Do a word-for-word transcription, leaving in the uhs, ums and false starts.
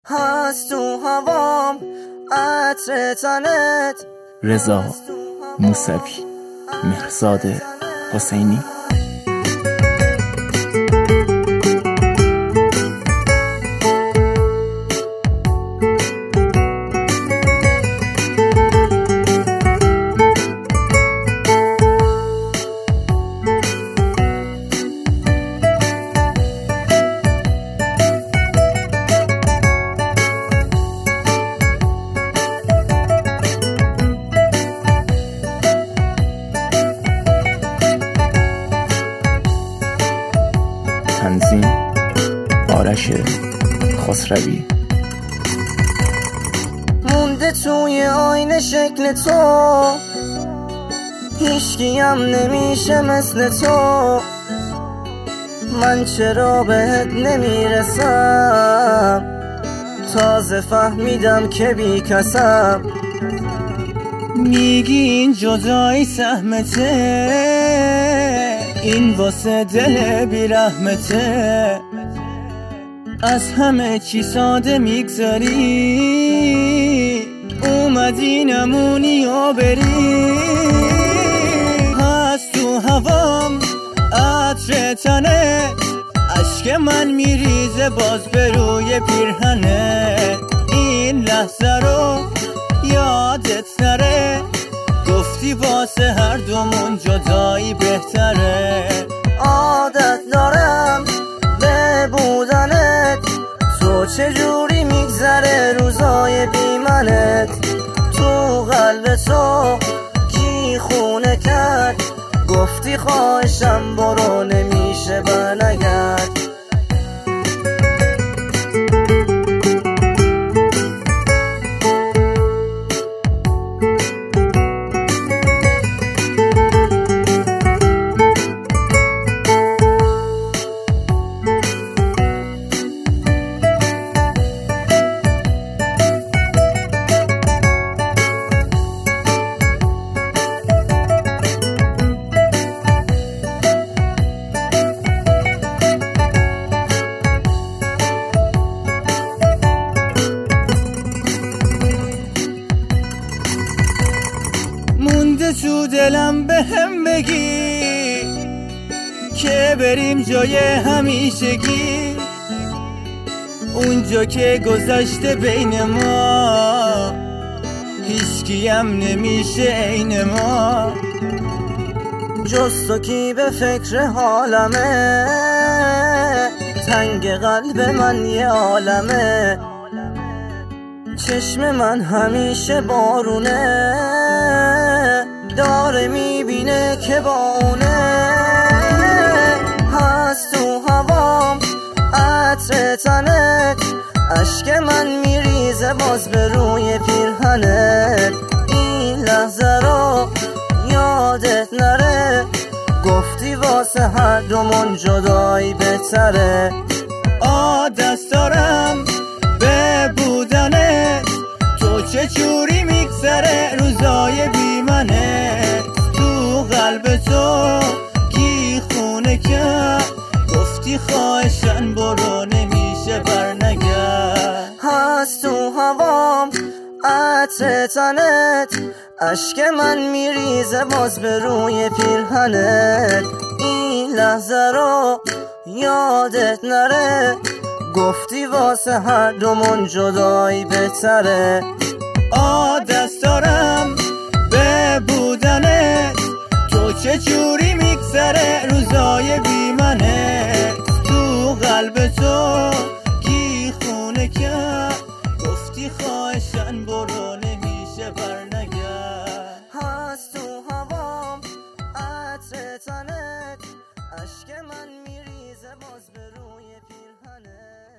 هست تو هوام عطر تنت. رضا موسوی، مهرزاد حسینی. تنظیم آرش خسروی. مونده توی آینه شکل تو، هیچکی هم نمیشه مثل تو. من چرا بهت نمیرسم، تازه فهمیدم که بی کسم. میگی این جدایی سهمته، این واسه دل بی رحمته. از همه چی ساده میگذاری، اومدی نمونی و بری. هست تو هوام عطر تنت، اشک من میریزه باز به روی پیرهنت. این لحظه رو یادت نره، گفتی واسه هر دومون جدایی بهتره. عادت دارم به بودنت، تو چجوری میگذره روزای بی منت. تو قلب تو کی خونه کرد، گفتی خواهشم برو نمیشه برنگرد. مونده تو دلم به هم بگی که بریم جای همیشگی، اونجا که گذشته بین ما هیچکی هم نمیشه عین ما. جز تو کی به فکر حالمه، تنگ قلب من یه عالمه. چشم من همیشه بارونه، داره میبینه که با اونه. هست تو هوام عطر تنت، اشک من میریزه باز به روی پیرهنت. این لحظه رو یادت نره، گفتی واسه هر دومون جدایی بهتره. عادت دارم به بودنت، تو چه جوری میگذره روزای بی منت. تو قلب تو کی خونه کرد، گفتی خواهشن برو نمیشه برنگرد. هست تو هوام عطر تنت، اشک من میریزه باز به روی پیرهنت. این لحظه رو یادت نره، گفتی واسه هر دومون جدایی بهتره. عادت دارم به بودنت، تو چه جوری میگذره روزای بی منت. تو قلب تو کی خونه کرد، گفتی خواهشن برو نمیشه برنگرد. هست تو هوام عطر تنت، اشک من میریزه باز به روی پیرهنت.